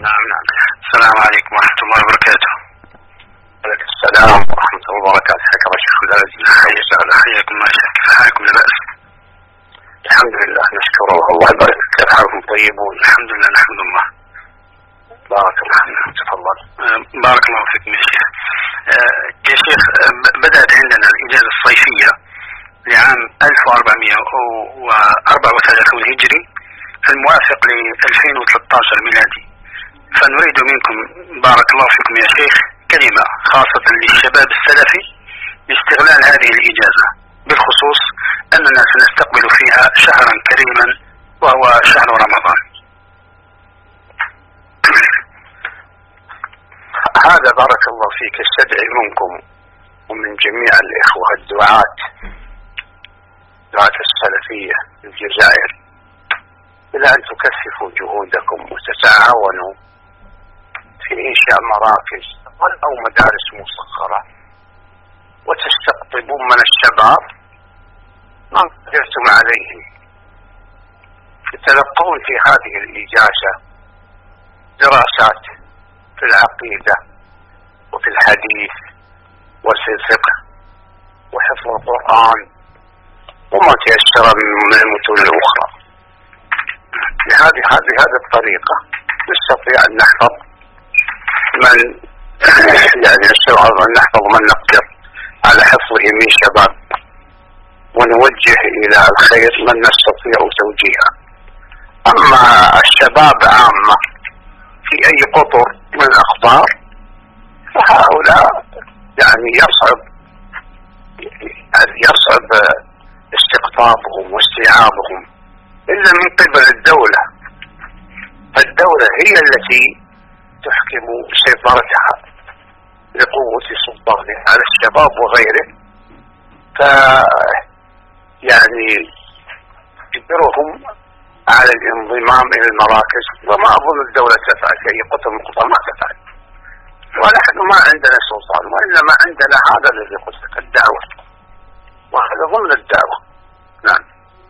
نعم. السلام عليكم ورحمة الله وبركاته. وعليكم السلام ورحمة الله وبركاته. حياك الله شيخ عبد العزيز. حياكم الله شيخ. كيف حالكم؟ لا بأس. الحمد لله نشكر الله يبارك فيك. كيف حالكم؟ طيبون؟ الحمد لله نحمد الله. بارك الله فيك. تفضل. بارك الله فيكم يا شيخ. يا شيخ، بدأت عندنا الإجازة الصيفية لعام 1434 هجري الموافق ل 2013 ميلادي، فنريد منكم بارك الله فيكم يا شيخ كلمة خاصة للشباب السلفي لاستغلال هذه الإجازة، بالخصوص أننا سنستقبل فيها شهرا كريما وهو شهر رمضان. هذا بارك الله فيك استدعي منكم ومن جميع الإخوة الدعاة السلفية في الجزائر إلى أن تكثفوا جهودكم وتتعاونوا في إنشاء مراكز أو مدارس مصغرة، وتستقطبون من الشباب ما قدرتم عليهم، يتلقون في هذه الإجازة دراسات في العقيدة وفي الحديث وفي الفقه وحفظ القرآن وما تيسر من المتون الأخرى. بهذه الطريقة نستطيع أن نحفظ من نستطيع أن نحفظ من نقدر على حفظه من شباب، ونوجه إلى الخير من نستطيع توجيهه. أما الشباب عامة في أي قطر من الأخبار فهؤلاء يصعب استقطابهم واستيعابهم إلا من قبل الدولة. الدولة هي التي تحكم سيطرتها لقوة سلطانها على الشباب وغيره، تجبرهم على الانضمام إلى المراكز، وما أظن الدولة تفعل في أي قطر من القطر، ما تفعل، ونحن ما عندنا سلطان، وإنما عندنا هذا الذي قلت لك الدعوة، وهذا ضمن الدعوة. نعم.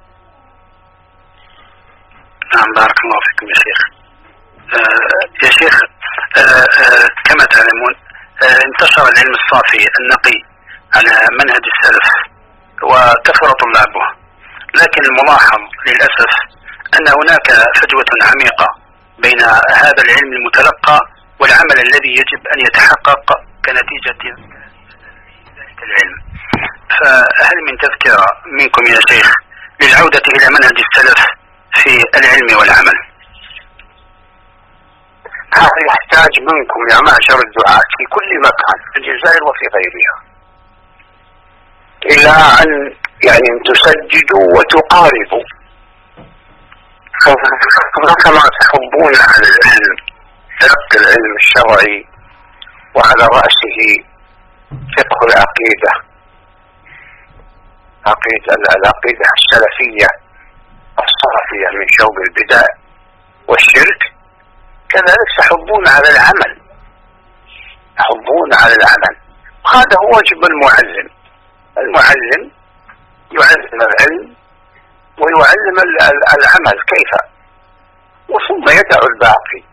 نعم بارك الله فيكم يا شيخ. يا شيخ، كما تعلمون انتشر العلم الصافي النقي على منهج السلف وكثر طلابه، لكن الملاحظ للأسف أن هناك فجوة عميقة بين هذا العلم المتلقى والعمل الذي يجب أن يتحقق كنتيجة ذلك العلم. فهل من تذكرة منكم يا شيخ للعودة إلى منهج السلف في العلم والعمل؟ هذا يحتاج منكم يا معشر الدعاة في كل مكان في الجزائر وفي غيرها إلى أن تسددوا وتقاربوا، كما تحبون على العلم تلقي العلم الشرعي وعلى رأسه فقه العقيدة، العقيدة السلفية الصافية من شوب البدع والشرك، كذلك تحبون على العمل، هذا هو واجب المعلم يعلم العلم ويعلم العمل كيف، وثم يدع الباقي.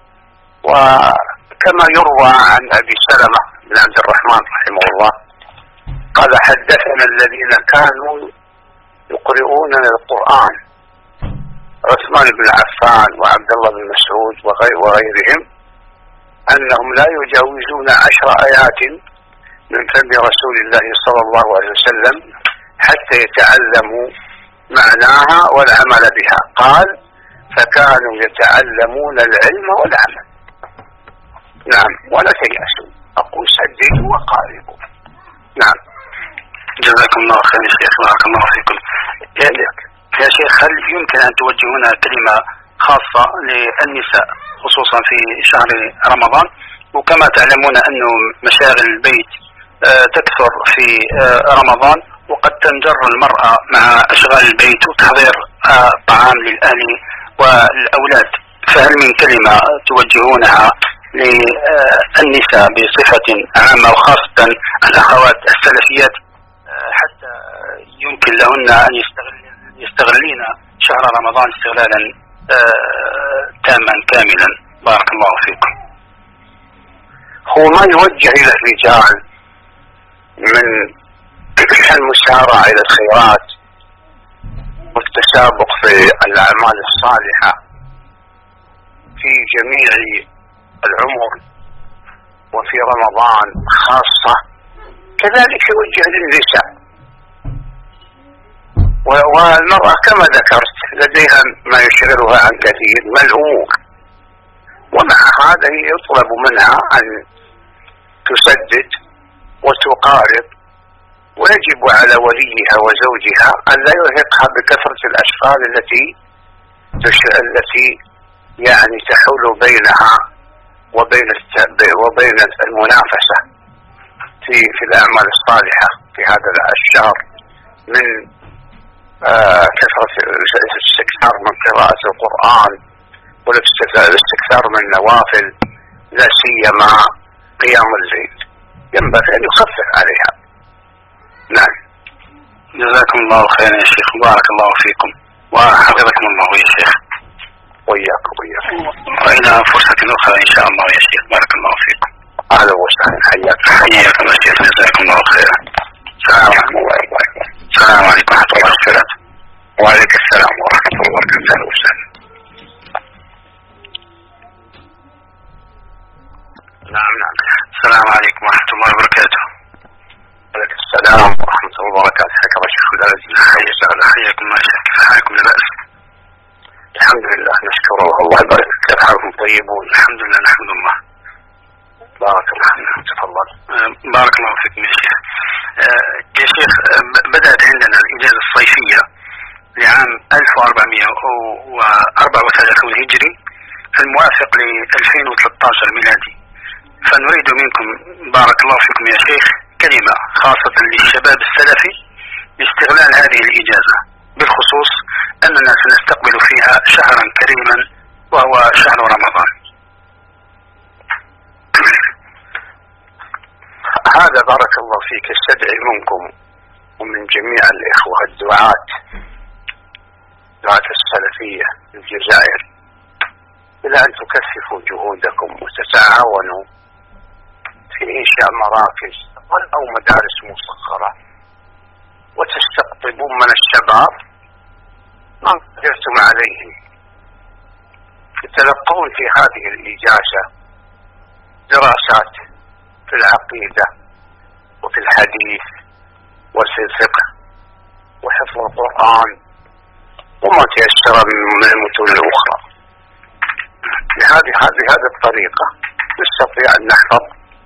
وكما يروى عن أبي سلمة بن عبد الرحمن رحمه الله قال حدثنا الذين كانوا يقرؤون القرآن، عثمان بن عفان وعبد الله بن مسعود وغيرهم، أنهم لا يجاوزون 10 آيات من فم رسول الله صلى الله عليه وسلم حتى يتعلموا معناها والعمل بها. قال فكانوا يتعلمون العلم والعمل. نعم، ولا تيأسوا، أقول سددوا وقاربوا. نعم. جزاكم الله خير يا شيخ، بارك الله فيكم. يا شيخ، هل يمكن أن توجهون كلمة خاصة للنساء خصوصا في شهر رمضان؟ وكما تعلمون أن مشاغل البيت تكثر في رمضان، وقد تنجر المرأة مع أشغال البيت وتحضير طعام للأهل والأولاد، فهل من كلمة توجهونها للنساء بصفة عامة وخاصة الأخوات السلفيات حتى يمكن لهن أن يستغلين شهر رمضان استغلالا تاما كاملا؟ بارك الله فيكم. هو ما يوجه إلى الرجال من المسارعة إلى الخيرات والتسابق في الأعمال الصالحة في جميع العمر وفي رمضان خاصة، كذلك يوجه للنساء. والمرأة كما ذكرت لديها ما يشغلها عن كثير من الأمور، ومع هذا يطلب منها أن تسدد وتقارب، ويجب على وليها وزوجها أن لا يرهقها بكثرة الأشغال التي يعني تحول بينها وبين المنافسة في الأعمال الصالحة في هذا الشهر، من كثرة الاستكثار من قراءة القرآن والاستكثار من النوافل، لا سيما قيام الليل، ينبغي أن يخفف عليها. نعم. جزاكم الله خيرا يا شيخ، بارك الله فيكم وحفظكم الله يا شيخ. وإياكم. وإلى فرصة أخرى إن شاء الله يا شيخ، بارك الله فيكم. أهلا وسهلا، حياكم يا شيخ، جزاكم الله خيرا. السلام عليكم ورحمة الله وبركاته. السلام عليكم ورحمة الله وبركاته. وعليكم السلام ورحمة الله وبركاته. أهلا وسهلا. نعم. السلام عليكم ورحمة الله وبركاته. وعليكم السلام ورحمة الله وبركاته. حياك الله شيخ عبد العزيز. حياكم الله شيخ، كيف حالكم؟ لا بأس. الحمد لله، نشكر الله يبارك فيك. كيف حالكم؟ طيبون؟ الحمد لله نحمد الله. بارك الله فيك. تفضل. بارك الله فيكم يا شيخ. يا شيخ، بدأت عندنا الإجازة الصيفية لعام 1434 هجري الموافق ل 2013 ميلادي، فنريد منكم بارك الله فيكم يا شيخ كلمة خاصة للشباب السلفي لاستغلال هذه الإجازة، بالخصوص أننا سنستقبل فيها شهرا كريما وهو شهر رمضان. هذا بارك الله فيك استدعي منكم ومن جميع الإخوة الدعاة السلفية في الجزائر إلى أن تكثفوا جهودكم وتتعاونوا في إنشاء مراكز أو مدارس مصغرة، وتستقطبون من الشباب ما قدرتم عليهم، يتلقون في هذه الإجازة دراسات في العقيدة وفي الحديث وفي الفقه وحفظ القرآن وما تيسر من المتون الأخرى. بهذه الطريقة نستطيع أن نحفظ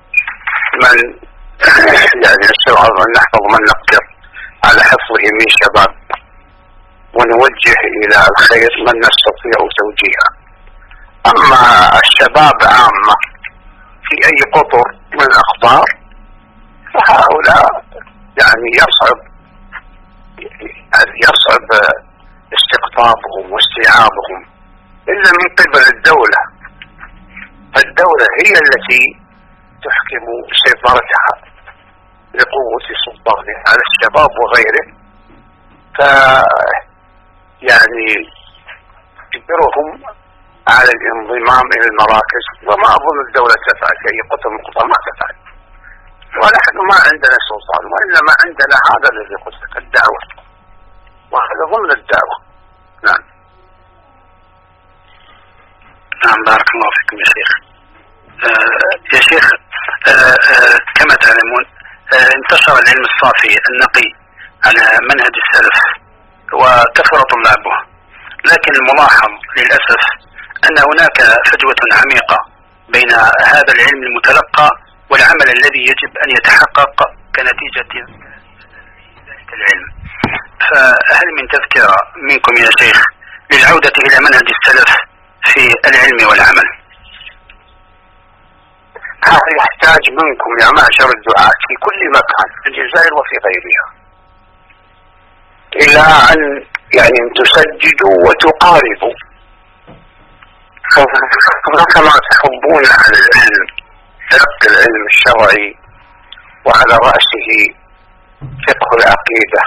من نقدر على حفظه من شباب، ونوجه إلى الخير من نستطيع توجيهه. أما الشباب عامة في أي قطر من الأخبار فهؤلاء يعني يصعب استقطابهم واستيعابهم إلا من قبل الدولة. فالدولة هي التي تحكم سيطرتها لقوة سلطانها على الشباب وغيره، يعني تجبرهم على الانضمام إلى المراكز، وما أظن الدولة تفعل في أي قطر من القطر، ما تفعل، ونحن ما عندنا سلطان، وإنما عندنا هذا الذي قلت لك الدعوة، وهذا ضمن الدعوة. نعم. بارك الله فيكم يا شيخ. يا شيخ، كما تعلمون انتشر العلم الصافي النقي على منهج السلف وكثر طلابه، لكن الملاحظ للأسف أن هناك فجوة عميقة بين هذا العلم المتلقى والعمل الذي يجب أن يتحقق كنتيجة ذلك العلم. فهل من تذكرة منكم يا شيخ للعودة إلى منهج السلف في العلم والعمل؟ هذا يحتاج منكم يا معشر الدعاة في كل مكان في الجزائر وفي غيرها إلى أن تسجدوا وتقاربوا، كما تحبون على العلم تلقي العلم الشرعي وعلى رأسه فقه العقيدة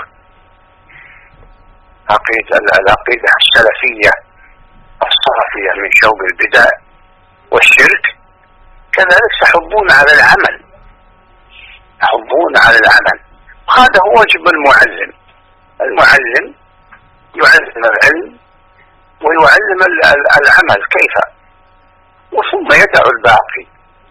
العقيدة السلفية الصافية من شوب البدع كذلك يحضون على العمل، يحضون على العمل. وهذا هو واجب المعلم. المعلم يعلم العلم ويعلم العمل كيف، وثم يدع الباقي.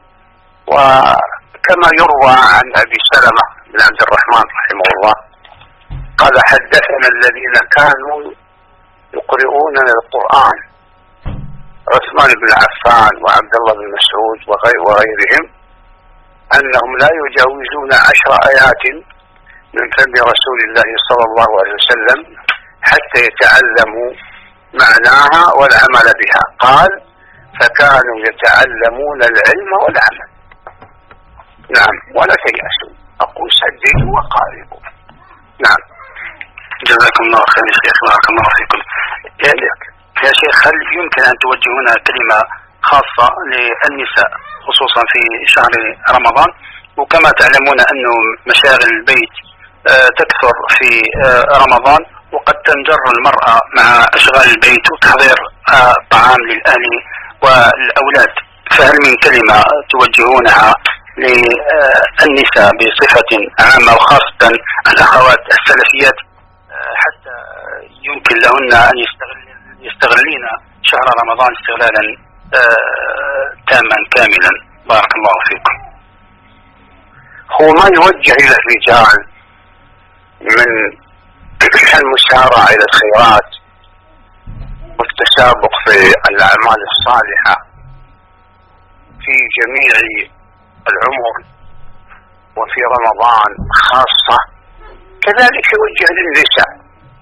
وكما يروى عن أبي سلمة بن عبد الرحمن رحمه الله قال حدثنا الذين كانوا يقرؤون القرآن، عثمان بن عفان وعبد الله بن مسعود وغيرهم، أنهم لا يجاوزون 10 آيات من فم رسول الله صلى الله عليه وسلم حتى يتعلموا معناها والعمل بها. قال فكانوا يتعلمون العلم والعمل. نعم، ولا تيأسوا، أقول سددوا وقاربوا. نعم. جزاكم الله خير يا شيخ، بارك الله فيكم. يا شيخ، هل يمكن أن توجهون كلمة خاصة للنساء خصوصا في شهر رمضان؟ وكما تعلمون أن مشاغل البيت تكثر في رمضان، وقد تنجر المرأة مع أشغال البيت وتحضير طعام للأهل والأولاد، فهل من كلمة توجهونها للنساء بصفة عامة وخاصة الأخوات السلفيات حتى يمكن لهن أن يستغلين شهر رمضان استغلالا تاما كاملا؟ بارك الله فيكم. هو ما يوجه إلى الرجال من المسارعة إلى الخيرات والتسابق في الأعمال الصالحة في جميع العمر وفي رمضان خاصة، كذلك يوجه للنساء.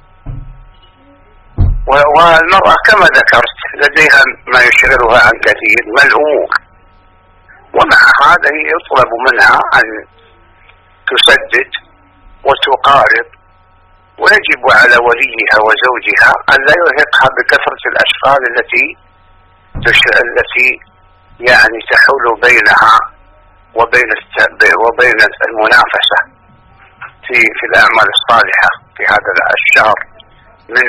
والمرأة كما ذكرت لديها ما يشغلها عن كثير من الأمور، ومع هذا يطلب منها أن تسدد وتقارب، ويجب على وليها وزوجها أن لا يرهقها بكثرة الأشغال التي يعني تحول بينها وبين المنافسة في الأعمال الصالحة في هذا الشهر، من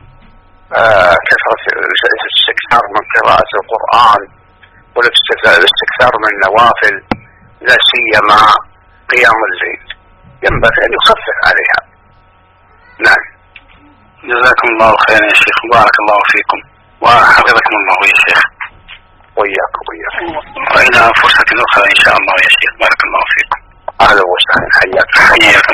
كثرة الاستكثار من قراءة القرآن والاستكثار من النوافل، لا سيما قيام الليل، ينبغي أن يخفف عليها. نعم. جزاكم الله خيرا يا شيخ، بارك الله فيكم وحفظكم الله يا شيخ. وإياكم. وإلى فرصة أخرى إن شاء الله يا شيخ، بارك الله فيكم. أهلا وسهلا، حياك.